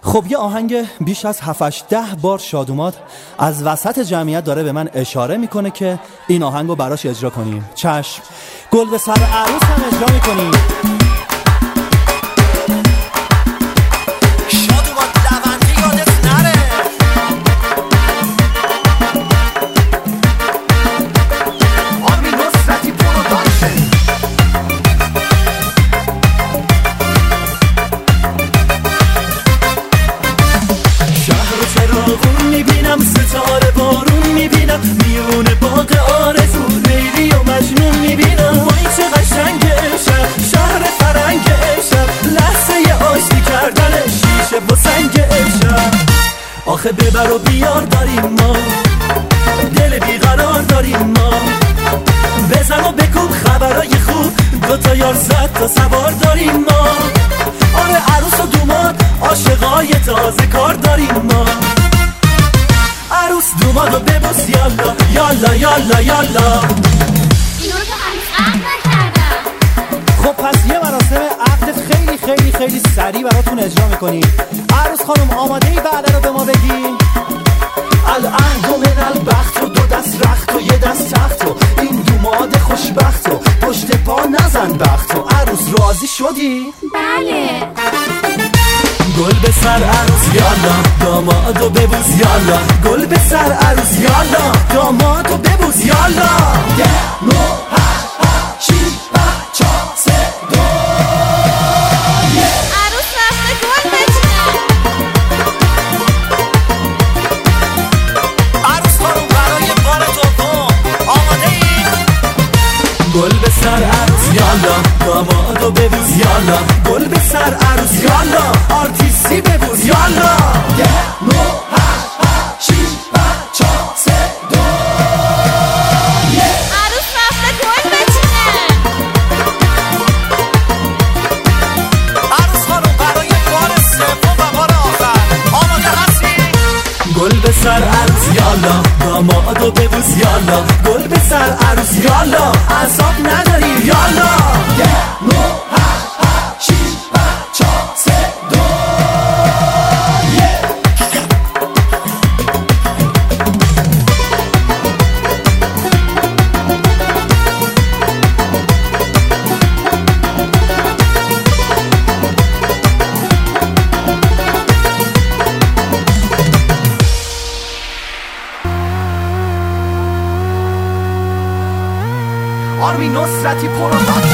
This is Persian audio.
خب یه آهنگ بیش از 7-10 بار شادومات از وسط جمعیت داره به من اشاره میکنه که این آهنگو براش اجرا کنیم. چشم. گل به سر عروس هم اجرا میکنیم. ستاره بارون میبینم میون باغ آرزو لیلی و مجنون میبینم. وای چه قشنگه شهر فرنگ امشب، لحظه آشتی کردن شیشه و سنگ امشب. آخه ببر و بیار داریم ما، دل بیقرار داریم ما. بزن و بکن خبرای خوب، دوتا یار زد تا سوار داریم ما. آره عروس و دوماد عاشقای تازه کار داریم ما. عروس دومادو ببوس یالا یالا یالا یالا. اینو که هنوز عقد نکردم. خب پس یه مراسم عقد خیلی خیلی خیلی سریع براتون اجرا میکنیم. عروس خانم آماده ای بعد رو به ما بگی؟ العهد و من البخت و دو دست رخت و یه دست تخت و این دوماد خوشبخت و پشت پا نزن بخت و. عروس راضی شدی؟ بله. گل به سر عروس یالا، دامادو ببوس یالا. گل به سر عروس یالا، دامادو ببوس یالا. 10 9 8 7 8 4 3 2 عروس رفته گل بچینه. عروس خانم برای بار دوم آماده ای؟ گل به سر عروس یالا، دامادو ببوس یالا. گل به سر عروس یالا، آرتیستی ببوس یالا. 10 9 8 6 5 4 3 2 عروس رفته گل بچینه. عروس خانم برای بار سوم و بار آخر آماده هستی؟ گل به سر عروس یالا، دامادو ببوس یالا. گل به سر عروس یالا، اعصاب نداری یالا. 10 9 8 6 5 4 3 2 آرمین نصرتی پرو